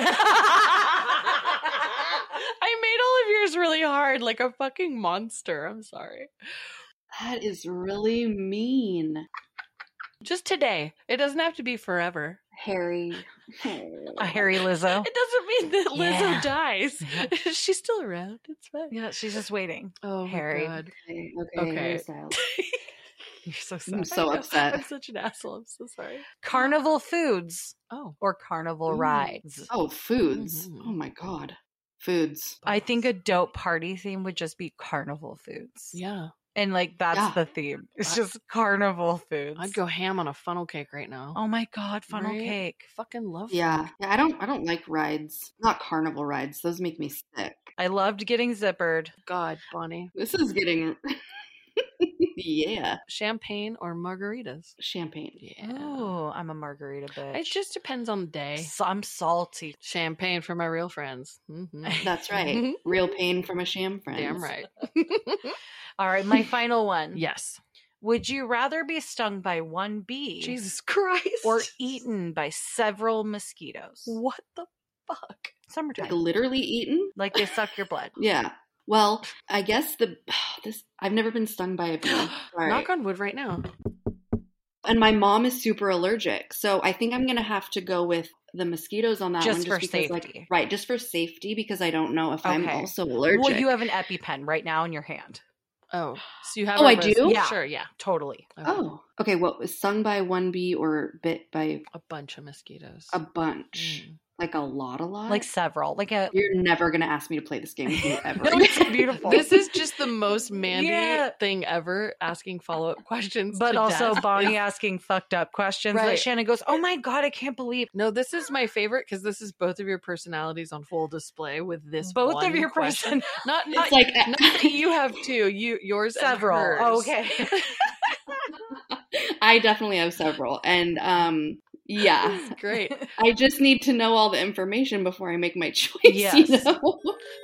made all of yours really hard, like a fucking monster. I'm sorry. That is really mean. Just today. It doesn't have to be forever. Harry. A Harry Lizzo. It doesn't mean that Lizzo Yeah. dies. She's still around. It's fine. Yeah, she's just waiting. Oh, Harry. my God. Okay, okay, Okay. Harry Styles. You're so I'm sad. so I know. upset. I'm such an asshole. I'm so sorry. Carnival foods Oh. or carnival Ooh. rides? Oh, foods. Mhm. Oh my god. Foods. I think a dope party theme would just be carnival foods. Yeah. And like that's Yeah. the theme. It's I- just carnival foods. I'd go ham on a funnel cake right now. Oh my god, funnel Right? cake. Fucking love Yeah. funnel Yeah, I don't I don't like rides. Not carnival rides. Those make me sick. I loved getting zippered. cake. God, Bonnie. This is getting yeah. Champagne or margaritas? Champagne. Yeah. Oh, I'm a margarita bitch. It just depends on the day. So I'm salty. Champagne for my real friends. Mhm. That's right. Real pain from a sham friend. Damn right. All right, my final one. Yes. Would you rather be stung by one bee Jesus Christ. or eaten by several mosquitoes? What the fuck? Summertime. Like literally eaten? Like they suck your blood. Yeah. Well, I guess the this I've never been stung by a bee. Sorry. Knock on wood right now. And my mom is super allergic. So I think I'm going to have to go with the mosquitoes on that Just one. Just for because, safety. Like, right. Just for safety, because I don't know if Okay. I'm also allergic. Well, you have an EpiPen right now in your hand. Oh, so you have Oh, a I res- do? Yeah. Sure, yeah. Totally. Okay. Oh, okay. What was stung by one bee or bit by A bunch of mosquitoes. a bunch? Mm. Like a lot, a lot? Like several. Like a You're never going to ask me to play this game with you ever. No, it's beautiful. This is just the most Mandy Yeah. thing ever, asking follow-up questions. But to also death. Bonnie asking fucked up questions that Right. Shannon goes, oh my God, I can't believe No, this is my favorite because this is both of your personalities on full display with this both one of your question. person. Not, not, It's like not that you have two. You yours and Several. hers. Oh, okay. I definitely have several. And um, yeah, This is great. I just need to know all the information before I make my choice. Yes. You know?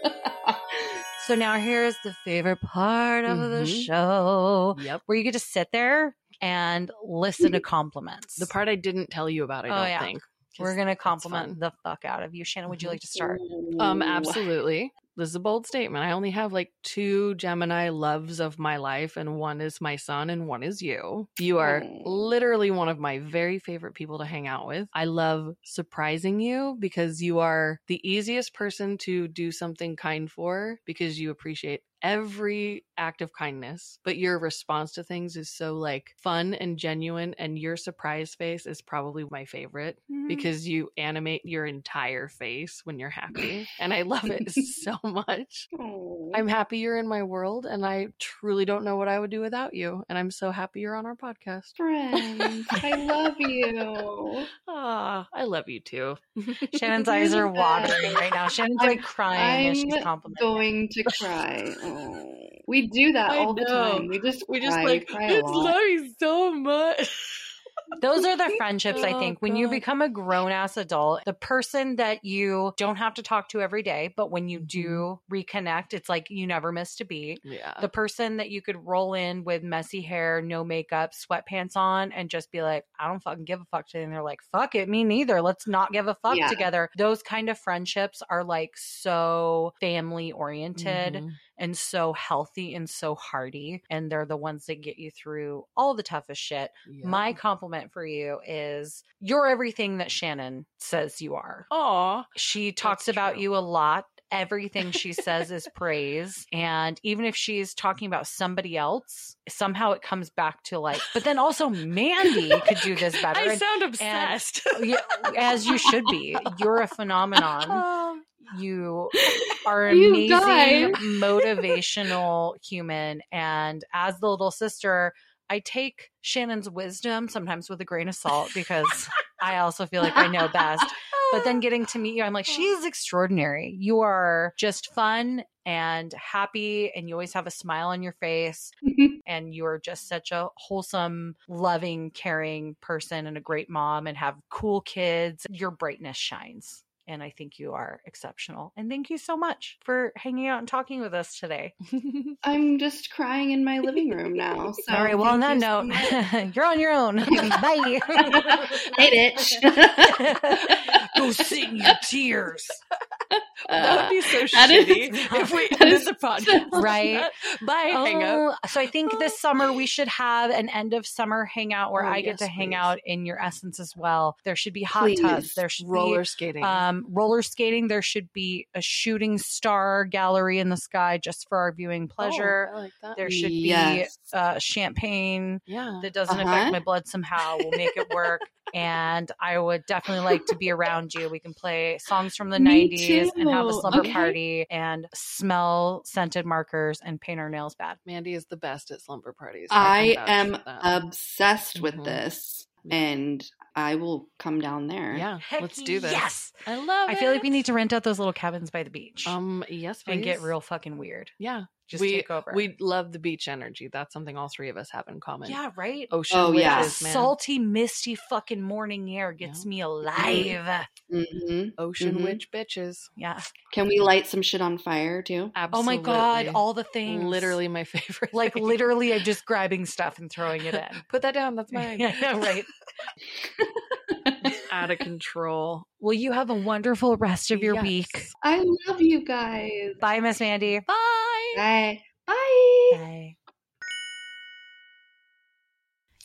So now here's the favorite part of the Mhm. show Yep. where you get to sit there and listen to compliments. The part I didn't tell you about, I Oh, don't yeah. think. 'cause We're going to that's compliment fun. the fuck out of you. Shannon, would you Mhm. like to start? Um, Ooh. absolutely. This is a bold statement. I only have like two Gemini loves of my life, and one is my son, and one is you. You are Aw. literally one of my very favorite people to hang out with. I love surprising you because you are the easiest person to do something kind for because you appreciate every act of kindness, but your response to things is so like fun and genuine, and your surprise face is probably my favorite because you animate your entire face when you're happy, and I love it so much. Aw. I'm happy you're in my world, and I truly don't know what I would do without you, and I'm so happy you're on our podcast. Friends, I love you. Ah, I love you too. Shannon's You're eyes the are watering best. right now. Shannon's I'm- like crying as she's I'm complimenting. going to cry. Oh. We do that I all the know. time. We just we cry. just We like, cry a it's lot. love you so much. Those are the friendships, I Oh, think. When you God. become a grown ass adult, the person that you don't have to talk to every day, but when you Mhm. do reconnect, it's like you never missed a beat. Yeah. The person that you could roll in with messy hair, no makeup, sweatpants on, and just be like, I don't fucking give a fuck today. And they're like, fuck it, me neither. Let's not give a fuck Yeah. together. Those kind of friendships are like so family oriented Mhm. and so healthy and so hearty. And they're the ones that get you through all the toughest shit. Yep. My compliment for you is you're everything that Shannon says you are. Aw. She talks That's about true. you a lot. Everything she says is praise. And even if she's talking about somebody else, somehow it comes back to like, but then also Mandy could do this better. I And- sound obsessed. yeah, as you should be. You're a phenomenon. Um, You are an You amazing, guys. motivational human. And as the little sister, I take Shannon's wisdom sometimes with a grain of salt because I also feel like I know best. But then getting to meet you, I'm like, she is extraordinary. You are just fun and happy, and you always have a smile on your face. And you are just such a wholesome, loving, caring person and a great mom and have cool kids. Your brightness shines. And I think you are exceptional. And thank you so much for hanging out and talking with us today. I'm just crying in my living room now. So All right. Well, on that thank you so note, much. you're on your own. Bye. Hey, bitch. Go sit in your tears. that would be so That is- shitty if we that ended is the podcast. Right. Bye. Hang up. Oh, so I think this summer we should have an end of summer hangout where Oh, I get yes, to hang please. out in your essence as well. There should be hot Please. tubs. There should Roller be skating. um, roller skating. There should be a shooting star gallery in the sky just for our viewing pleasure. Oh, I like that. There should Yes. be uh, champagne Yeah. that doesn't Uh-huh. affect my blood somehow. We'll make it work. And I would definitely like to be around you. We can play songs from the Me nineties and have a too. slumber Okay. party and smell scented markers and paint our nails bad. Mandy is the best at slumber parties. I can vouch am for that. obsessed with Mhm. this, and I will come down there. Yeah, Heck let's do this. Yes. I love I it. feel like we need to rent out those little cabins by the beach Um, yes, please. and get real fucking weird. Yeah, Just we take over. we love the beach energy. That's something all three of us have in common. yeah, right? Ocean Oh, witches, yeah. man. Salty, misty fucking morning air gets Yeah. me alive. hmm Ocean Mhm. witch bitches. Yeah. Can we light some shit on fire too? Absolutely. Oh my God, all the things. Literally my favorite. Like thing. literally I'm just grabbing stuff and throwing it in. Put that down. That's mine. Yeah, I know, right? Out of control. Well, you have a wonderful rest of your Yes. week. I love you guys. Bye, Miss Mandy. Bye. Bye. Bye. Bye.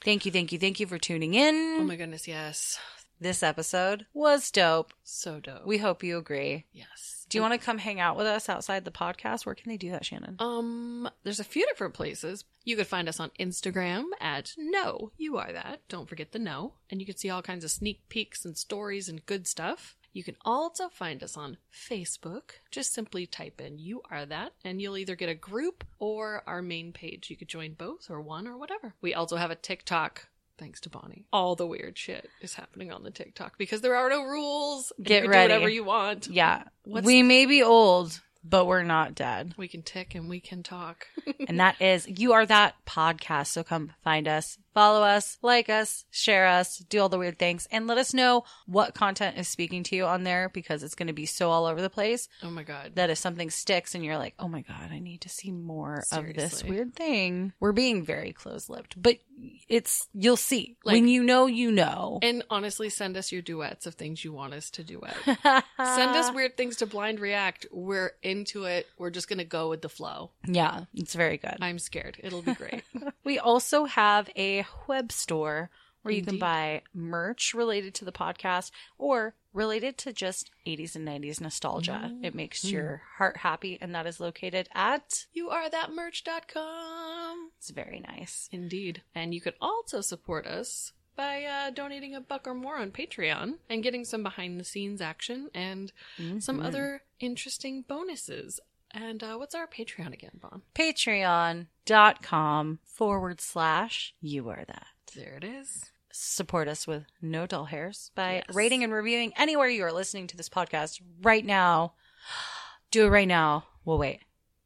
Thank you, thank you, thank you for tuning in. Oh my goodness, yes. This episode was dope. So dope. We hope you agree. Yes. Do you want to come hang out with us outside the podcast? Where can they do that, Shannon? Um, there's a few different places. You could find us on Instagram at No, You Are That. Don't forget the no. And you can see all kinds of sneak peeks and stories and good stuff. You can also find us on Facebook. Just simply type in You Are That, and you'll either get a group or our main page. You could join both or one or whatever. We also have a TikTok. Thanks to Bonnie. All the weird shit is happening on the TikTok because there are no rules. Get you can ready. Do whatever you want. Yeah. What's we may be old, but we're not dead. We can tick and we can talk. And that is You Are That podcast. So come find us, follow us, like us, share us, do all the weird things, and let us know what content is speaking to you on there because it's going to be so all over the place. Oh my God. That if something sticks and you're like, oh my God, I need to see more Seriously. of this weird thing. We're being very close-lipped, but it's, you'll see. Like- when you know, you know. And honestly, send us your duets of things you want us to duet. Send us weird things to Blind React. We're into it. We're just going to go with the flow. Yeah, it's very good. I'm scared. It'll be great. We also have a web store where you can Indeed. buy merch related to the podcast or related to just eighties and nineties nostalgia. Mm-hmm. It makes your heart happy, and that is located at... you are that merch dot com. It's very nice. Indeed. And you could also support us by uh, donating a buck or more on Patreon and getting some behind the scenes action and some other interesting bonuses. And uh, what's our Patreon again, Bon? Patreon.com forward slash you are that. There it is. Support us with no dull hairs by Yes. rating and reviewing anywhere you are listening to this podcast right now. Do it right now. We'll wait.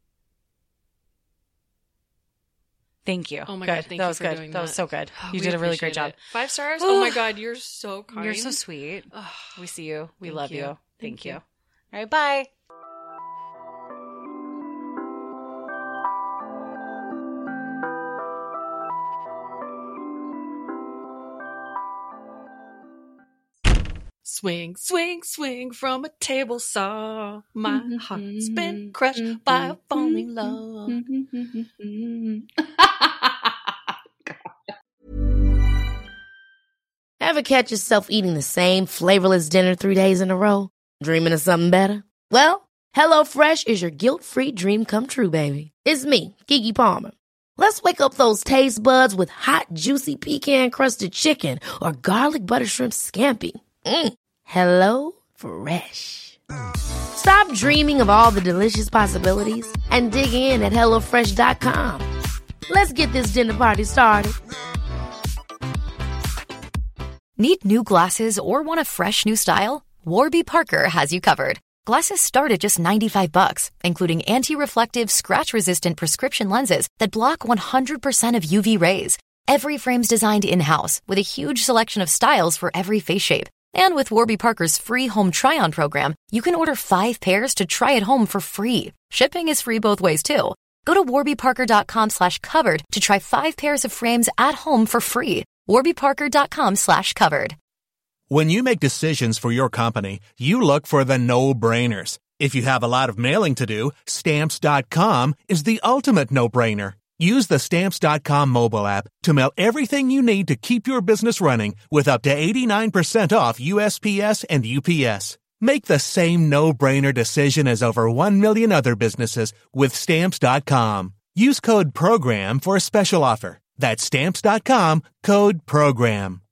Thank you. Oh my good. God, thank that you was for good. doing that. that. was so good. Oh, You we did a really great appreciate job. it. Five stars? Oh my God, you're so kind. You're so sweet. Oh, We see you. We Thank love you. you. Thank, Thank you. you. All right, bye. swing, swing, swing from a table saw. My heart's been crushed by a falling love. Ever catch yourself eating the same flavorless dinner three days in a row? Dreaming of something better? Well, HelloFresh is your guilt-free dream come true, baby. It's me, Keke Palmer. Let's wake up those taste buds with hot, juicy pecan-crusted chicken or garlic butter shrimp scampi. Mm. Hello Fresh. Stop dreaming of all the delicious possibilities and dig in at hello fresh dot com. Let's get this dinner party started. Need new glasses or want a fresh new style? Warby Parker has you covered. Glasses start at just ninety-five bucks, including anti-reflective, scratch-resistant prescription lenses that block one hundred percent of U V rays. Every frame's designed in-house with a huge selection of styles for every face shape. And with Warby Parker's free home try-on program, you can order five pairs to try at home for free. Shipping is free both ways, too. Go to warbyparker.com slash covered to try five pairs of frames at home for free. warbyparker.com slash covered. When you make decisions for your company, you look for the no-brainers. If you have a lot of mailing to do, Stamps dot com is the ultimate no-brainer. Use the Stamps dot com mobile app to mail everything you need to keep your business running with up to eighty-nine percent off U S P S and U P S. Make the same no-brainer decision as over one million other businesses with Stamps dot com. Use code PROGRAM for a special offer. That's Stamps dot com, code PROGRAM.